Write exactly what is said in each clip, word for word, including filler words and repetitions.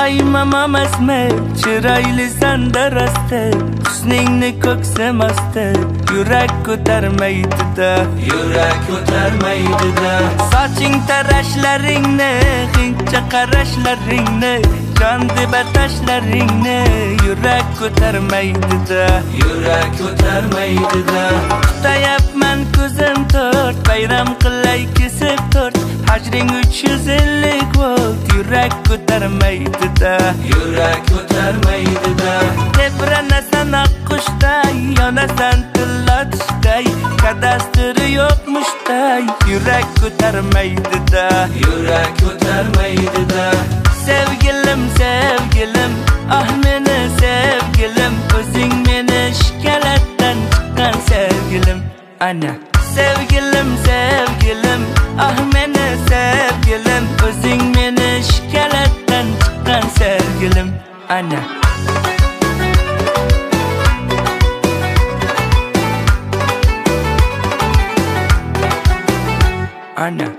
Qaymamam asma, chiroylisan darasta, husningni ko'ksim osti, yurak ko'tarmaydi-da, yurak ko'tarmaydi-da. Soching tarashlaringni, hindcha qarashlaringni, jon deb atashlaringni, yurak ko'tarmaydi-da, yurak ko'tarmaydi-da. Tutayapman ko'zim to'rt, bayram qilay kesib to'rt, hajring uch yuz ellik volt, yurak ko'tarmaydi-da, yurak ko'tarmaydi-da. Tebranasan oqqushday, yonasan tilla tushday, kadastri yo'qmushday, yurak ko'tarmaydi-da, yurak ko'tarmaydi-da. Sevgilim, sevgilim, ah meni sevgilim, o'zing meni shikalatdan chiqqan sevgilim. Ana sevgilim, sevgilim, ah meni sevgilim, o'zing meni shikalatdan chiqqan sevgilim. Ana ana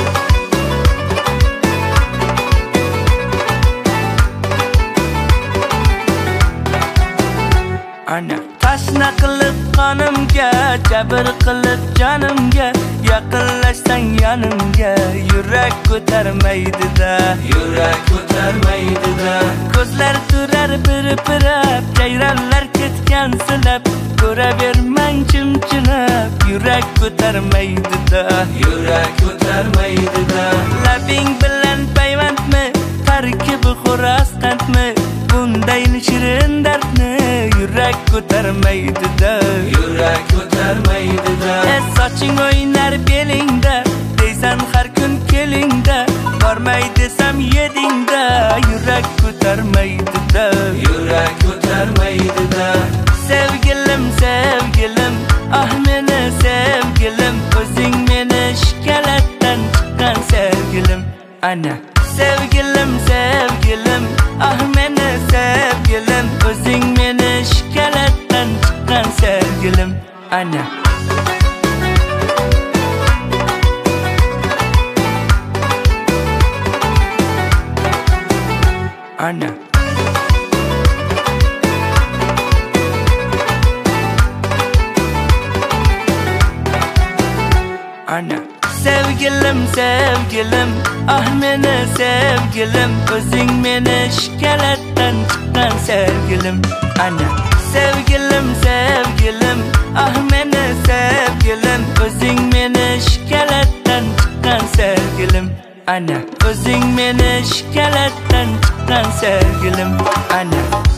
ana tashna qilib qonimga, jabr qilib jonimga, yaqinlashsang yonimga, yurak ko'tarmaydi-da, yurak ko'tarmaydi-da. Ko'zlar turar pirpirab, jayronlar ketgan silab, ko'ravermang chimchilab, yurak ko'tarmaydi-da, yurak ko'tarmaydi-da. Labing bilan payvandmi, tarkibi xo'roz qandmi, bunday shirin dardni yurak ko'tarmaydi-da, yurak ko'tarmaydi-da. Soching o'ynar belingda, deysan har kun kelingda, bormay desam yedingda, yurak ko'tarmaydi-da, yurak ko'tarmaydi-da. Sevgilim, sevgilim, ah meni sevgilim, o'zing meni shikalatdan chiqqan sevgilim. Ana sevgilim, sevgilim, ah meni sevgilim, o'zing meni shikalatdan chiqqan sevgilim. Ana ana ana sevgilim, sevgilim, ah meni sevgilim, o'zing meni shikalatdan chiqqan sevgilim. Ana sevgilim, sevgilim, ah meni sevgilim, o'zing meni shikalatdan chiqqan sevgilim. Ana o'zing meni shikalatdan chiqqan sevgilim. Ana